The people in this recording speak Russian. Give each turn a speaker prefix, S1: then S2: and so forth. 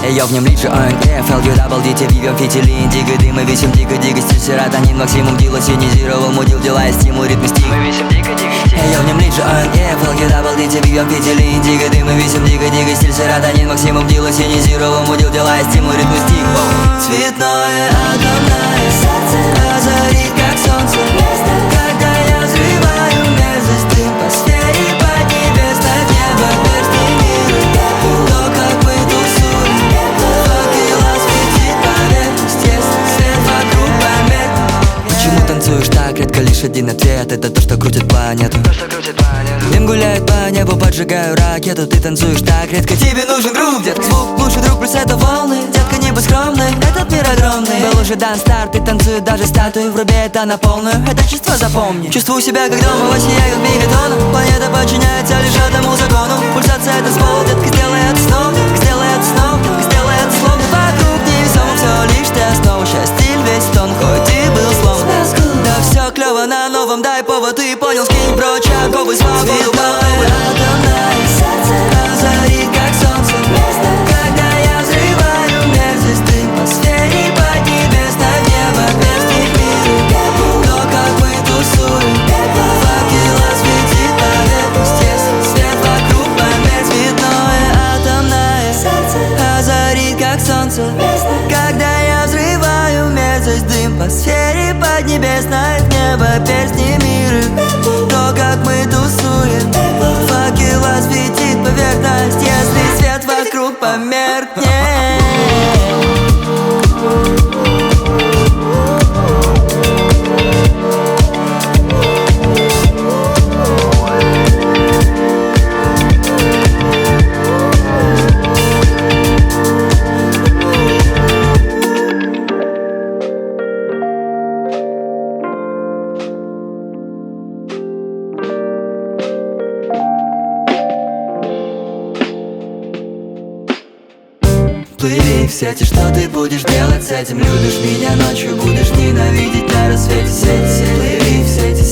S1: Я в нем лидер ОНГ, FLU, обалдите, вивем фитили, индиго, дыма, весим дико-дико, стиль, серотонин, максимум, дила, синизировал, мудил, дела, стимул, ритм, стиль. Мы весим дико-дико, стиль. Я в нем лидер ОНГ, FLU, обалдите, вивем фитили, индиго, дыма, весим дико-дико, стиль, серотонин, максимум, дила, синизировал, мудил, дела, стимул, ритм, стиль. Цветное атомное сердце озарит, как солнце, когда я взрываю мерзость, дым по сфере поднебесной, в небо перстни мира. То, как мы тусуем, факела светит поверхность, если свет вокруг померк. Почему танцуешь так редко? Лишь один ответ — это то, что крутит планету. Дым гуляет по небу, поджигаю ракету. Ты танцуешь так редко, тебе нужен друг, детка. Звук лучший друг, плюс это волны. Детка, небо скромный, этот мир огромный. Был уже дан старт, ты танцует даже статую. Вруби это на полную, это чувство запомни. Чувствую себя как дома, во сне я как мегатона. Планета подчиняется лишь этому закону. Пульсация — это ствол, детка, сделай это снова. Сделай это снова, сделай это словно. Вокруг невесомо, все лишь ты основа. Счастье весь тон, хоть и был словно. Да все клево на новом, дай повод, ты понял, скинь прочь оковы, свободу. Цветное атомное сердце озарит, как солнце, когда я взрываю мерзость, дым по сфере поднебесной, в небо перстни мира. То, как мы тусуем, факела светит поверхность, если свет вокруг померк. Цветное атомное сердце озарит, как солнце, когда я взрываю мерзость, дым по сфере поднебесной, в небо перстни мира. То, как мы тусуем, факела светит поверхность, если свет вокруг померкнет. Плыви в сети, что ты будешь делать с этим? Любишь меня ночью, будешь ненавидеть на рассвете. Сети, плыви в сети,